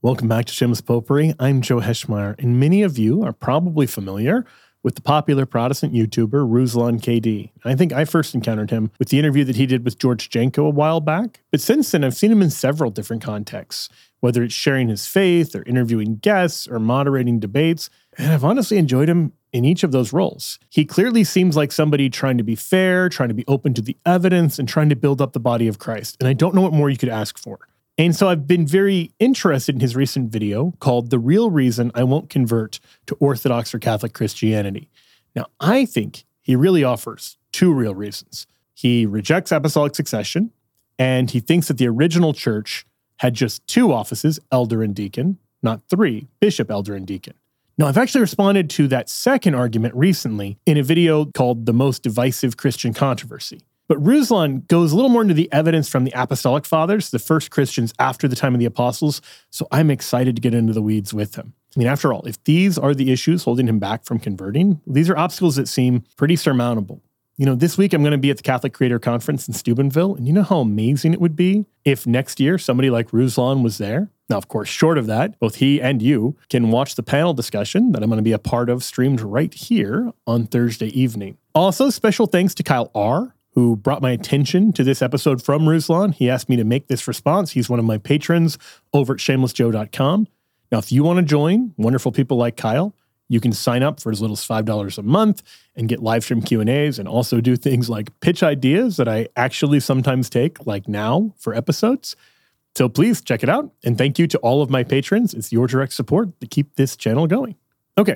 Welcome back to Shameless Popery. I'm Joe Heschmeyer, and many of you are probably familiar with the popular Protestant YouTuber Ruslan KD. I think I first encountered him with the interview that he did with George Janko a while back, but since then I've seen him in several different contexts, whether it's sharing his faith or interviewing guests or moderating debates, and I've honestly enjoyed him in each of those roles. He clearly seems like somebody trying to be fair, trying to be open to the evidence, and trying to build up the body of Christ, and I don't know what more you could ask for. And so I've been very interested in his recent video called The Real Reason I Won't Convert to Orthodox or Catholic Christianity. Now, I think he really offers two real reasons. He rejects apostolic succession, and he thinks that the original church had just two offices, elder and deacon, not three, bishop, elder, and deacon. Now, I've actually responded to that second argument recently in a video called The Most Divisive Christian Controversy. But Ruslan goes a little more into the evidence from the Apostolic Fathers, the first Christians after the time of the Apostles, so I'm excited to get into the weeds with him. I mean, after all, if these are the issues holding him back from converting, these are obstacles that seem pretty surmountable. You know, this week I'm going to be at the Catholic Creator Conference in Steubenville, and you know how amazing it would be if next year somebody like Ruslan was there? Now, of course, short of that, both he and you can watch the panel discussion that I'm going to be a part of streamed right here on Thursday evening. Also, special thanks to Kyle R., who brought my attention to this episode from Ruslan. He asked me to make this response. He's one of my patrons over at shamelessjoe.com. Now, if you want to join wonderful people like Kyle, you can sign up for as little as $5 a month and get live stream Q&As and also do things like pitch ideas that I actually sometimes take, like now, for episodes. So please check it out. And thank you to all of my patrons. It's your direct support to keep this channel going. Okay,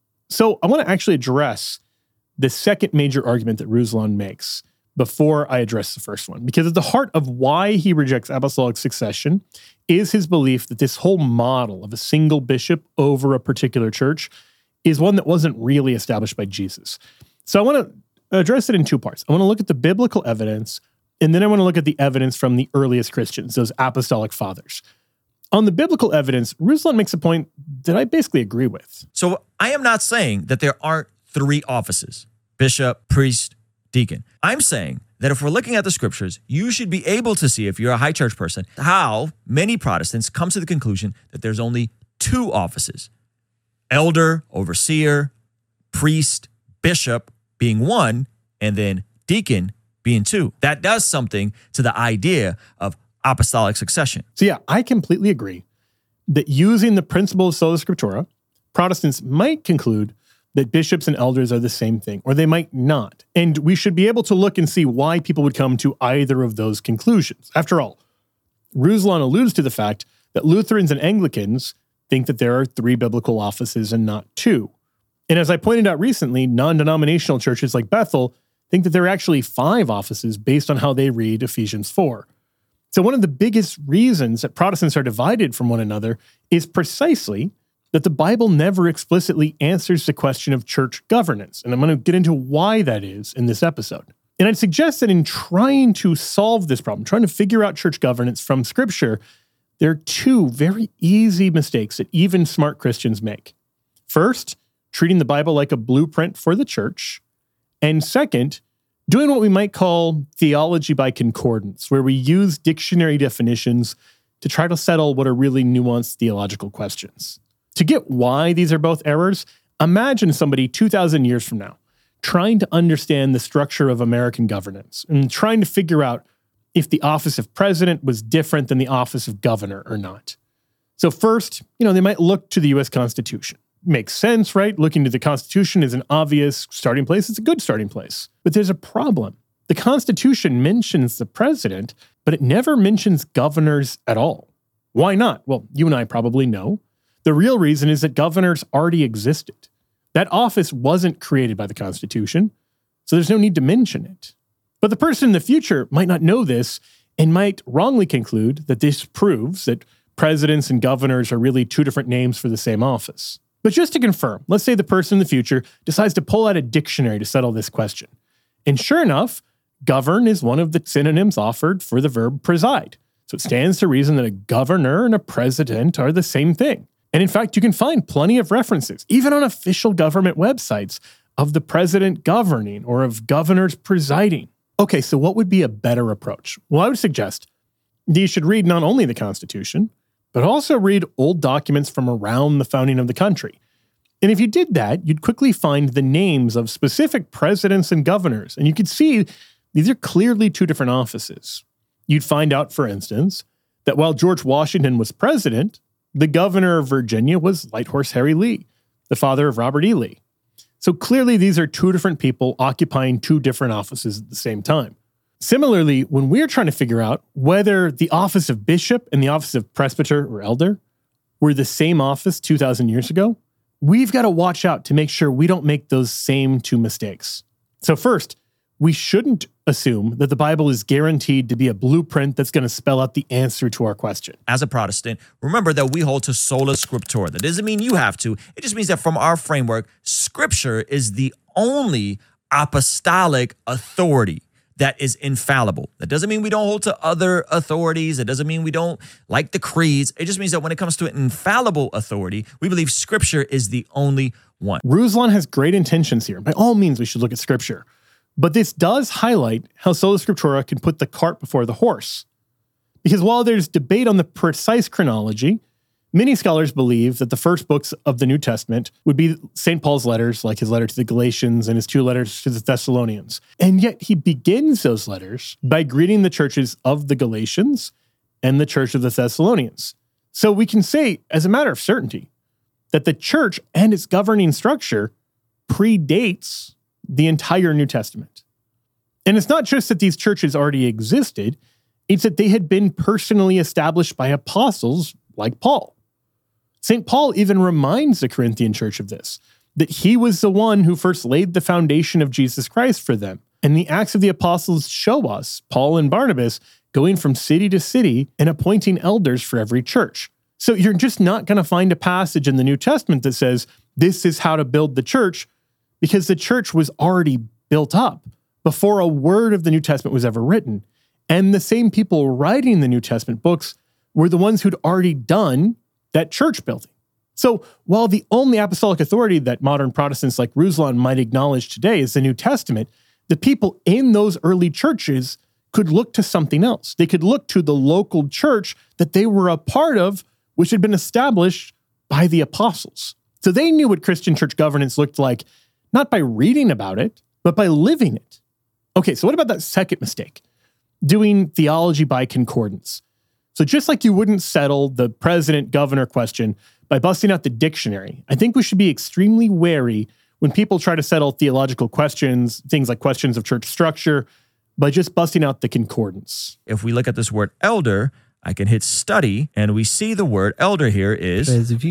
so I want to actually address the second major argument that Ruslan makes before I address the first one. Because at the heart of why he rejects apostolic succession is his belief that this whole model of a single bishop over a particular church is one that wasn't really established by Jesus. So I want to address it in two parts. I want to look at the biblical evidence, and then I want to look at the evidence from the earliest Christians, those apostolic fathers. On the biblical evidence, Ruslan makes a point that I basically agree with. So I am not saying that there aren't three offices: bishop, priest, deacon. I'm saying that if we're looking at the scriptures, you should be able to see, if you're a high church person, how many Protestants come to the conclusion that there's only two offices: elder, overseer, priest, bishop being one, and then deacon being two. That does something to the idea of apostolic succession. So yeah, I completely agree that using the principle of sola scriptura, Protestants might conclude that bishops and elders are the same thing, or they might not. And we should be able to look and see why people would come to either of those conclusions. After all, Ruslan alludes to the fact that Lutherans and Anglicans think that there are three biblical offices and not two. And as I pointed out recently, non-denominational churches like Bethel think that there are actually five offices based on how they read Ephesians 4. So one of the biggest reasons that Protestants are divided from one another is precisely that the Bible never explicitly answers the question of church governance. And I'm going to get into why that is in this episode. And I'd suggest that in trying to solve this problem, trying to figure out church governance from Scripture, there are two very easy mistakes that even smart Christians make. First, treating the Bible like a blueprint for the church. And second, doing what we might call theology by concordance, where we use dictionary definitions to try to settle what are really nuanced theological questions. To get why these are both errors, imagine somebody 2,000 years from now trying to understand the structure of American governance and trying to figure out if the office of president was different than the office of governor or not. So first, they might look to the U.S. Constitution. Makes sense, right? Looking to the Constitution is an obvious starting place. It's a good starting place. But there's a problem. The Constitution mentions the president, but it never mentions governors at all. Why not? Well, you and I probably know. The real reason is that governors already existed. That office wasn't created by the Constitution, so there's no need to mention it. But the person in the future might not know this and might wrongly conclude that this proves that presidents and governors are really two different names for the same office. But just to confirm, let's say the person in the future decides to pull out a dictionary to settle this question. And sure enough, govern is one of the synonyms offered for the verb preside. So it stands to reason that a governor and a president are the same thing. And in fact, you can find plenty of references, even on official government websites, of the president governing or of governors presiding. Okay, so what would be a better approach? Well, I would suggest that you should read not only the Constitution, but also read old documents from around the founding of the country. And if you did that, you'd quickly find the names of specific presidents and governors, and you could see these are clearly two different offices. You'd find out, for instance, that while George Washington was president, the governor of Virginia was Light Horse Harry Lee, the father of Robert E. Lee. So clearly these are two different people occupying two different offices at the same time. Similarly, when we're trying to figure out whether the office of bishop and the office of presbyter or elder were the same office 2,000 years ago, we've got to watch out to make sure we don't make those same two mistakes. So first, we shouldn't assume that the Bible is guaranteed to be a blueprint that's going to spell out the answer to our question. As a Protestant, remember that we hold to sola scriptura. That doesn't mean you have to. It just means that from our framework, Scripture is the only apostolic authority that is infallible. That doesn't mean we don't hold to other authorities. It doesn't mean we don't like the creeds. It just means that when it comes to an infallible authority, we believe Scripture is the only one. Ruslan has great intentions here. By all means, we should look at Scripture. But this does highlight how sola scriptura can put the cart before the horse. Because while there's debate on the precise chronology, many scholars believe that the first books of the New Testament would be St. Paul's letters, like his letter to the Galatians and his two letters to the Thessalonians. And yet he begins those letters by greeting the churches of the Galatians and the church of the Thessalonians. So we can say, as a matter of certainty, that the church and its governing structure predates the entire New Testament. And it's not just that these churches already existed, it's that they had been personally established by apostles like Paul. St. Paul even reminds the Corinthian church of this, that he was the one who first laid the foundation of Jesus Christ for them. And the Acts of the Apostles show us Paul and Barnabas going from city to city and appointing elders for every church. So you're just not going to find a passage in the New Testament that says, this is how to build the church, because the church was already built up before a word of the New Testament was ever written. And the same people writing the New Testament books were the ones who'd already done that church building. So while the only apostolic authority that modern Protestants like Ruslan might acknowledge today is the New Testament, the people in those early churches could look to something else. They could look to the local church that they were a part of, which had been established by the apostles. So they knew what Christian church governance looked like, not by reading about it, but by living it. Okay, so what about that second mistake? Doing theology by concordance. So just like you wouldn't settle the president-governor question by busting out the dictionary, I think we should be extremely wary when people try to settle theological questions, things like questions of church structure, by just busting out the concordance. If we look at this word elder, I can hit study, and we see the word elder here is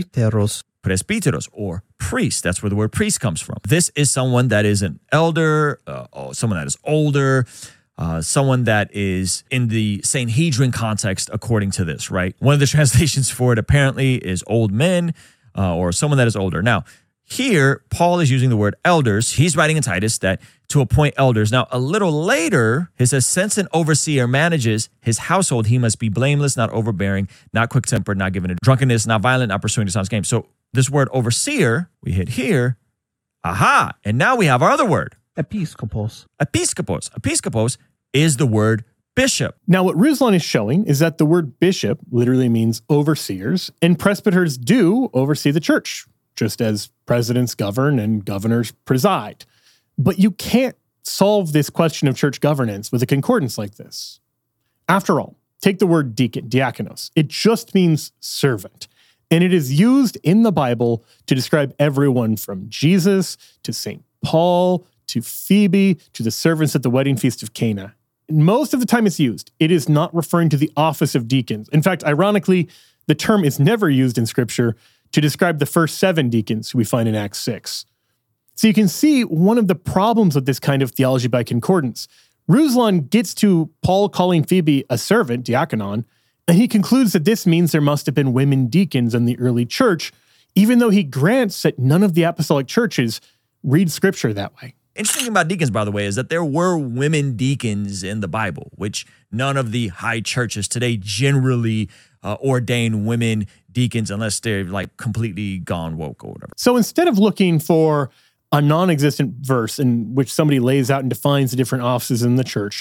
presbyteros, or priest. That's where the word priest comes from. This is someone that is an elder, someone that is older, someone that is in the Sanhedrin context, according to this, right? One of the translations for it apparently is old men, or someone that is older. Now, here, Paul is using the word elders. He's writing in Titus that to appoint elders. Now, a little later, he says, since an overseer manages his household, he must be blameless, not overbearing, not quick-tempered, not given to drunkenness, not violent, not pursuing dishonest gain. So this word overseer, we hit here. Aha. And now we have our other word. Episkopos. Episkopos is the word bishop. Now, what Ruslan is showing is that the word bishop literally means overseers, and presbyters do oversee the church, just as presidents govern and governors preside. But you can't solve this question of church governance with a concordance like this. After all, take the word deacon, diakonos. It just means servant. And it is used in the Bible to describe everyone from Jesus to St. Paul to Phoebe to the servants at the wedding feast of Cana. Most of the time it's used, it is not referring to the office of deacons. In fact, ironically, the term is never used in Scripture to describe the first 7 deacons who we find in Acts 6. So you can see one of the problems with this kind of theology by concordance. Ruslan gets to Paul calling Phoebe a servant, diakonon, and he concludes that this means there must have been women deacons in the early church, even though he grants that none of the apostolic churches read Scripture that way. Interesting about deacons, by the way, is that there were women deacons in the Bible, which none of the high churches today generally ordain women deacons unless they're like completely gone woke or whatever. So instead of looking for a non-existent verse in which somebody lays out and defines the different offices in the church,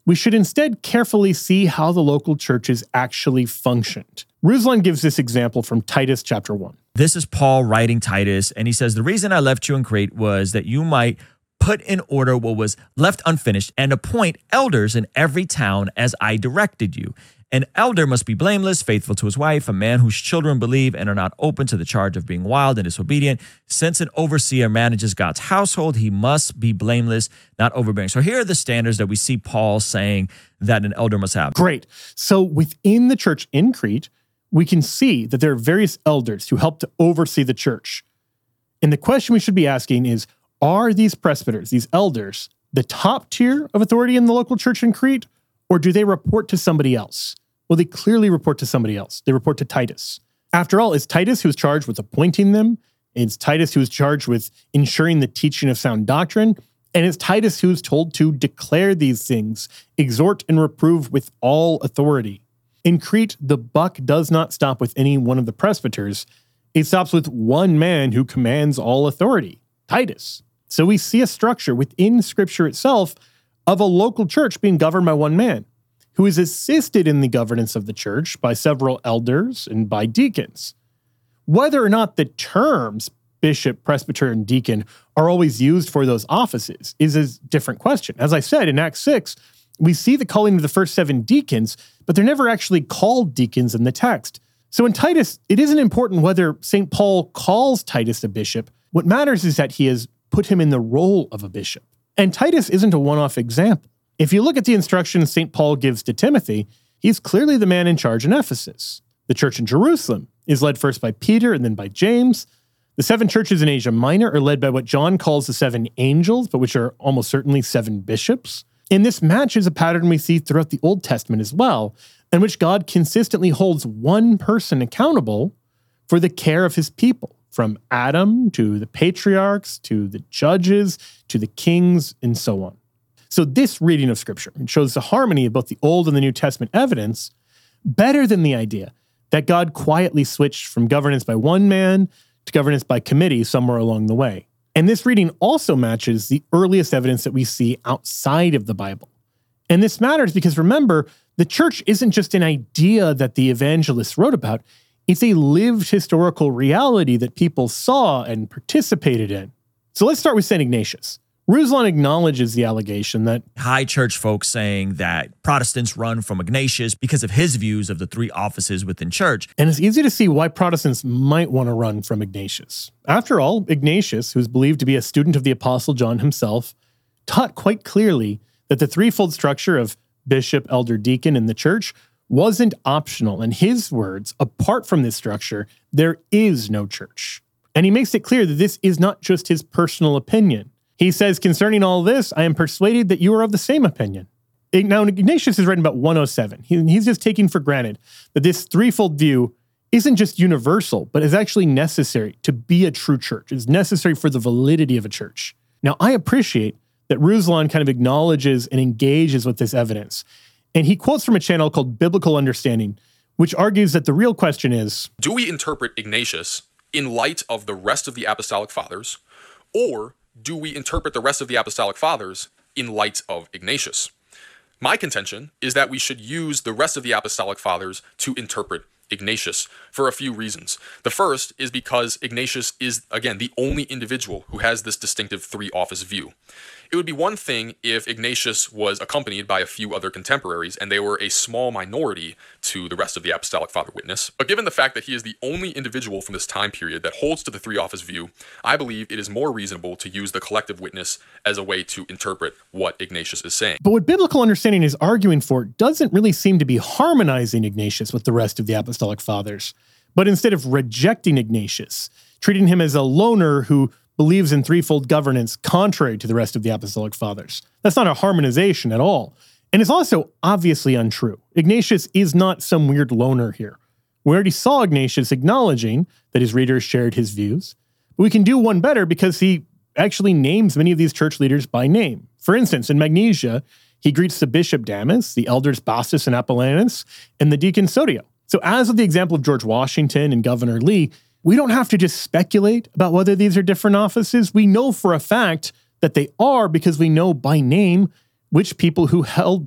We should instead carefully see how the local churches actually functioned. Ruslan gives this example from Titus chapter 1. This is Paul writing Titus, and he says, "The reason I left you in Crete was that you might put in order what was left unfinished and appoint elders in every town as I directed you. An elder must be blameless, faithful to his wife, a man whose children believe and are not open to the charge of being wild and disobedient. Since an overseer manages God's household, he must be blameless, not overbearing." So here are the standards that we see Paul saying that an elder must have. Great. So within the church in Crete, we can see that there are various elders who help to oversee the church. And the question we should be asking is, are these presbyters, these elders, the top tier of authority in the local church in Crete, or do they report to somebody else? Well, they clearly report to somebody else. They report to Titus. After all, it's Titus who's charged with appointing them. It's Titus who's charged with ensuring the teaching of sound doctrine. And it's Titus who's told to declare these things, exhort and reprove with all authority. In Crete, the buck does not stop with any one of the presbyters. It stops with one man who commands all authority, Titus. So we see a structure within Scripture itself of a local church being governed by one man, who is assisted in the governance of the church by several elders and by deacons. Whether or not the terms bishop, presbyter, and deacon are always used for those offices is a different question. As I said, in Acts 6, we see the calling of the first 7 deacons, but they're never actually called deacons in the text. So in Titus, it isn't important whether St. Paul calls Titus a bishop. What matters is that he has put him in the role of a bishop. And Titus isn't a one-off example. If you look at the instructions St. Paul gives to Timothy, he's clearly the man in charge in Ephesus. The church in Jerusalem is led first by Peter and then by James. The 7 churches in Asia Minor are led by what John calls the 7 angels, but which are almost certainly 7 bishops. And this matches a pattern we see throughout the Old Testament as well, in which God consistently holds one person accountable for the care of his people, from Adam to the patriarchs, to the judges, to the kings, and so on. So this reading of Scripture shows the harmony of both the Old and the New Testament evidence better than the idea that God quietly switched from governance by one man to governance by committee somewhere along the way. And this reading also matches the earliest evidence that we see outside of the Bible. And this matters because, remember, the church isn't just an idea that the evangelists wrote about. It's a lived historical reality that people saw and participated in. So let's start with St. Ignatius. Ruslan acknowledges the allegation that high church folks saying that Protestants run from Ignatius because of his views of the 3 offices within church. And it's easy to see why Protestants might want to run from Ignatius. After all, Ignatius, who's believed to be a student of the Apostle John himself, taught quite clearly that the threefold structure of bishop, elder, deacon in the church wasn't optional. In his words, apart from this structure, there is no church. And he makes it clear that this is not just his personal opinion. He says, "Concerning all this, I am persuaded that you are of the same opinion." Now, Ignatius is writing about 107. He's just taking for granted that this threefold view isn't just universal, but is actually necessary to be a true church. It's necessary for the validity of a church. Now, I appreciate that Ruslan kind of acknowledges and engages with this evidence. And he quotes from a channel called Biblical Understanding, which argues that the real question is, do we interpret Ignatius in light of the rest of the Apostolic Fathers, or do we interpret the rest of the Apostolic Fathers in light of Ignatius? My contention is that we should use the rest of the Apostolic Fathers to interpret Ignatius for a few reasons. The first is because Ignatius is, again, the only individual who has this distinctive 3-office view. It would be one thing if Ignatius was accompanied by a few other contemporaries and they were a small minority to the rest of the Apostolic Father witness. But given the fact that he is the only individual from this time period that holds to the 3-office view, I believe it is more reasonable to use the collective witness as a way to interpret what Ignatius is saying. But what Biblical Understanding is arguing for doesn't really seem to be harmonizing Ignatius with the rest of the Apostolic Fathers, but instead of rejecting Ignatius, treating him as a loner who believes in threefold governance contrary to the rest of the Apostolic Fathers. That's not a harmonization at all. And it's also obviously untrue. Ignatius is not some weird loner here. We already saw Ignatius acknowledging that his readers shared his views. But we can do one better because he actually names many of these church leaders by name. For instance, in Magnesia, he greets the bishop Damas, the elders Bassus and Apollinus, and the deacon Sodio. So as with the example of George Washington and Governor Lee, we don't have to just speculate about whether these are different offices. We know for a fact that they are because we know by name which people who held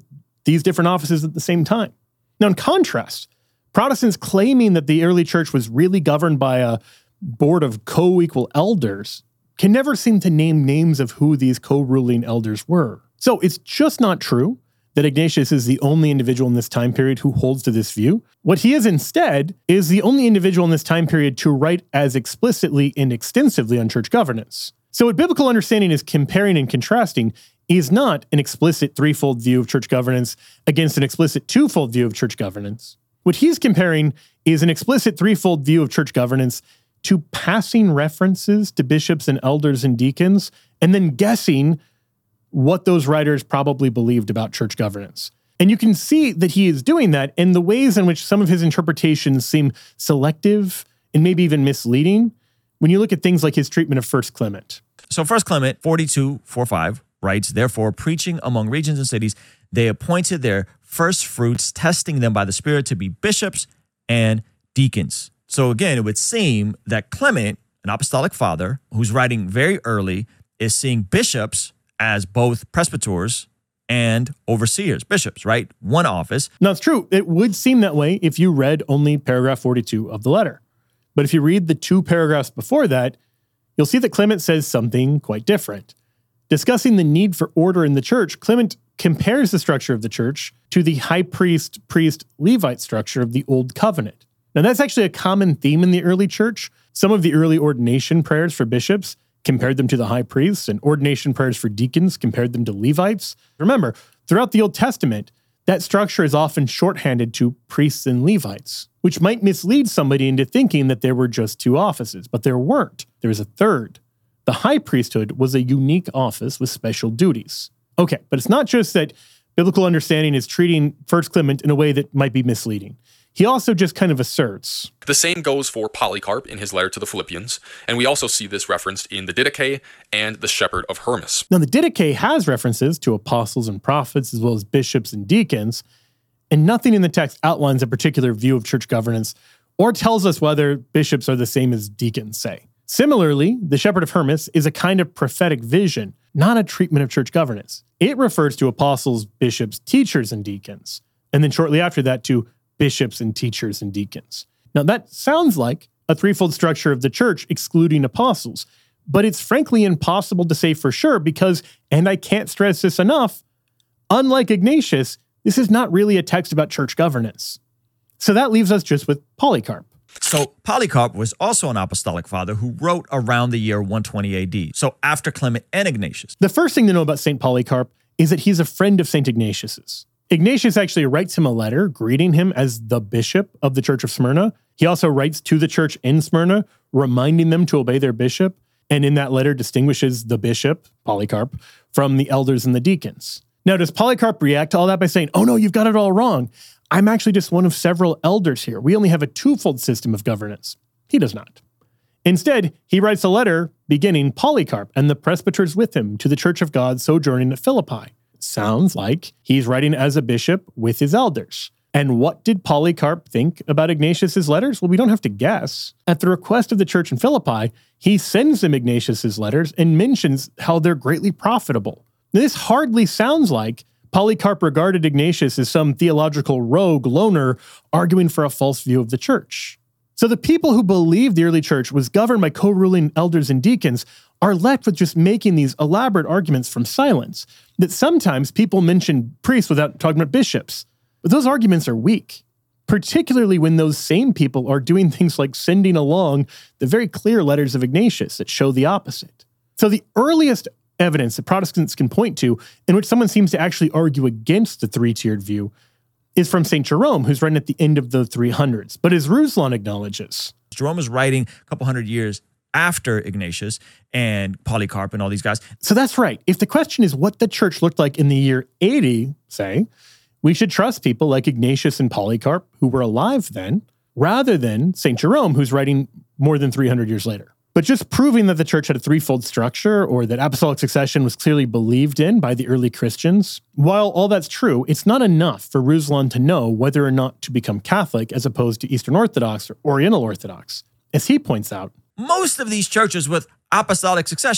these different offices at the same time. Now, in contrast, Protestants claiming that the early church was really governed by a board of co-equal elders can never seem to name names of who these co-ruling elders were. So it's just not true that Ignatius is the only individual in this time period who holds to this view. What he is instead is the only individual in this time period to write as explicitly and extensively on church governance. So what biblical understanding is comparing and contrasting is not an explicit threefold view of church governance against an explicit twofold view of church governance. What he's comparing is an explicit threefold view of church governance to passing references to bishops and elders and deacons, and then guessing what those writers probably believed about church governance. And you can see that he is doing that in the ways in which some of his interpretations seem selective and maybe even misleading when you look at things like his treatment of 1 Clement. So 1 Clement 42:4-5 writes, "Therefore, preaching among regions and cities, they appointed their first fruits, testing them by the Spirit to be bishops and deacons." So again, it would seem that Clement, an apostolic father who's writing very early, is seeing bishops as both presbyters and overseers, bishops, right? One office. Now, it's true. It would seem that way if you read only paragraph 42 of the letter. But if you read the 2 paragraphs before that, you'll see that Clement says something quite different. Discussing the need for order in the church, Clement compares the structure of the church to the high priest, Levite structure of the Old Covenant. Now, that's actually a common theme in the early church. Some of the early ordination prayers for bishops compared them to the high priests, and ordination prayers for deacons compared them to Levites. Remember, throughout the Old Testament, that structure is often shorthanded to priests and Levites, which might mislead somebody into thinking that there were just 2 offices, but there weren't. There was a third. The high priesthood was a unique office with special duties. Okay, but it's not just that biblical understanding is treating 1 Clement in a way that might be misleading. He also just kind of asserts. The same goes for Polycarp in his letter to the Philippians, and we also see this referenced in the Didache and the Shepherd of Hermas. Now, the Didache has references to apostles and prophets as well as bishops and deacons, and nothing in the text outlines a particular view of church governance or tells us whether bishops are the same as deacons, say. Similarly, the Shepherd of Hermas is a kind of prophetic vision, not a treatment of church governance. It refers to apostles, bishops, teachers, and deacons, and then shortly after that to bishops and teachers and deacons. Now, that sounds like a threefold structure of the church excluding apostles, but it's frankly impossible to say for sure because, and I can't stress this enough, unlike Ignatius, this is not really a text about church governance. So that leaves us just with Polycarp. So Polycarp was also an apostolic father who wrote around the year 120 AD, so after Clement and Ignatius. The first thing to know about St. Polycarp is that he's a friend of St. Ignatius's. Ignatius actually writes him a letter greeting him as the bishop of the Church of Smyrna. He also writes to the church in Smyrna, reminding them to obey their bishop, and in that letter distinguishes the bishop, Polycarp, from the elders and the deacons. Now, does Polycarp react to all that by saying, "Oh no, you've got it all wrong. I'm actually just one of several elders here. We only have a twofold system of governance"? He does not. Instead, he writes a letter beginning Polycarp and the presbyters with him to the Church of God sojourning at Philippi. Sounds like he's writing as a bishop with his elders. And what did Polycarp think about Ignatius's letters? Well, we don't have to guess. At the request of the church in Philippi, he sends them Ignatius's letters and mentions how they're greatly profitable. Now, this hardly sounds like Polycarp regarded Ignatius as some theological rogue loner arguing for a false view of the church. So the people who believed the early church was governed by co-ruling elders and deacons are left with just making these elaborate arguments from silence, that sometimes people mention priests without talking about bishops. But those arguments are weak, particularly when those same people are doing things like sending along the very clear letters of Ignatius that show the opposite. So the earliest evidence that Protestants can point to in which someone seems to actually argue against the 3-tiered view is from St. Jerome, who's written at the end of the 300s. But as Ruslan acknowledges, Jerome is writing a couple hundred years after Ignatius and Polycarp and all these guys. So that's right. If the question is what the church looked like in the year 80, say, we should trust people like Ignatius and Polycarp, who were alive then, rather than St. Jerome, who's writing more than 300 years later. But just proving that the church had a threefold structure or that apostolic succession was clearly believed in by the early Christians, while all that's true, it's not enough for Ruslan to know whether or not to become Catholic as opposed to Eastern Orthodox or Oriental Orthodox. As he points out, most of these churches with apostolic succession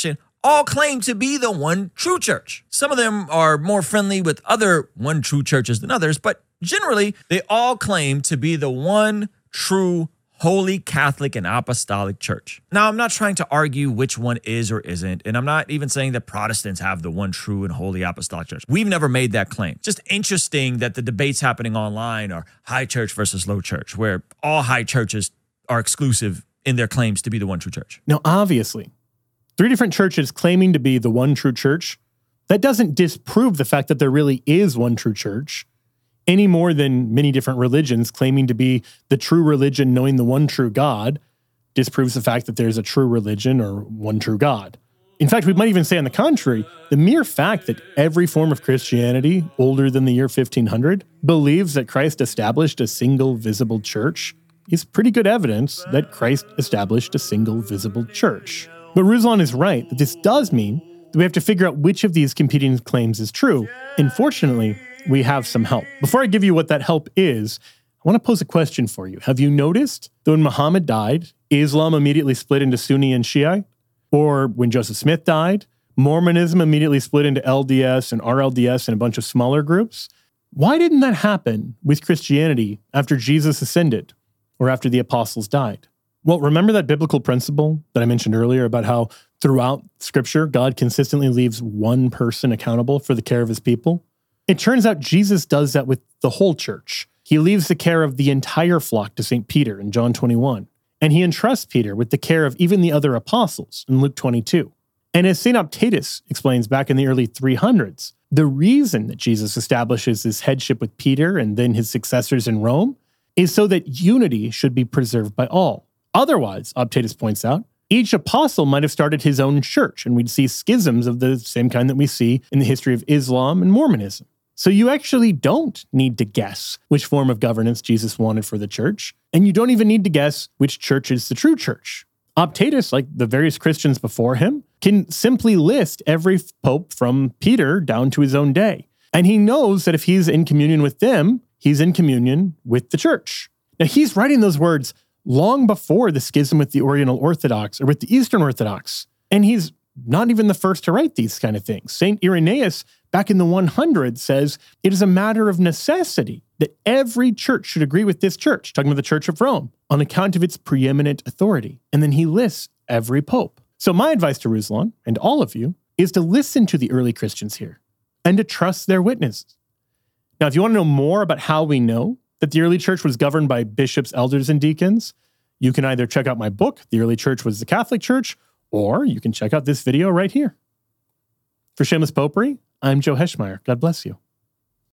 all claim to be the one true church. Some of them are more friendly with other one true churches than others, but generally, they all claim to be the one true Holy Catholic and Apostolic Church. Now, I'm not trying to argue which one is or isn't, and I'm not even saying that Protestants have the one true and Holy Apostolic Church. We've never made that claim. Just interesting that the debates happening online are high church versus low church, where all high churches are exclusive in their claims to be the one true church. Now, obviously, 3 different churches claiming to be the one true church, that doesn't disprove the fact that there really is one true church, any more than many different religions claiming to be the true religion, knowing the one true God, disproves the fact that there's a true religion or one true God. In fact, we might even say on the contrary, the mere fact that every form of Christianity older than the year 1500 believes that Christ established a single visible church is pretty good evidence that Christ established a single visible church. But Ruslan is right that this does mean that we have to figure out which of these competing claims is true. And fortunately, we have some help. Before I give you what that help is, I want to pose a question for you. Have you noticed that when Muhammad died, Islam immediately split into Sunni and Shia? Or when Joseph Smith died, Mormonism immediately split into LDS and RLDS and a bunch of smaller groups? Why didn't that happen with Christianity after Jesus ascended or after the apostles died? Well, remember that biblical principle that I mentioned earlier about how throughout Scripture, God consistently leaves one person accountable for the care of his people? It turns out Jesus does that with the whole church. He leaves the care of the entire flock to St. Peter in John 21, and he entrusts Peter with the care of even the other apostles in Luke 22. And as St. Optatus explains back in the early 300s, the reason that Jesus establishes his headship with Peter and then his successors in Rome is so that unity should be preserved by all. Otherwise, Optatus points out, each apostle might have started his own church, and we'd see schisms of the same kind that we see in the history of Islam and Mormonism. So you actually don't need to guess which form of governance Jesus wanted for the church, and you don't even need to guess which church is the true church. Optatus, like the various Christians before him, can simply list every pope from Peter down to his own day. And he knows that if he's in communion with them, he's in communion with the church. Now, he's writing those words long before the schism with the Oriental Orthodox or with the Eastern Orthodox. And he's not even the first to write these kind of things. St. Irenaeus, back in the 100s, says it is a matter of necessity that every church should agree with this church, talking about the Church of Rome, on account of its preeminent authority. And then he lists every pope. So my advice to Ruslan, and all of you, is to listen to the early Christians here and to trust their witnesses. Now, if you want to know more about how we know that the early church was governed by bishops, elders, and deacons, you can either check out my book, The Early Church Was the Catholic Church, or you can check out this video right here. For Shameless Popery, I'm Joe Heschmeyer. God bless you.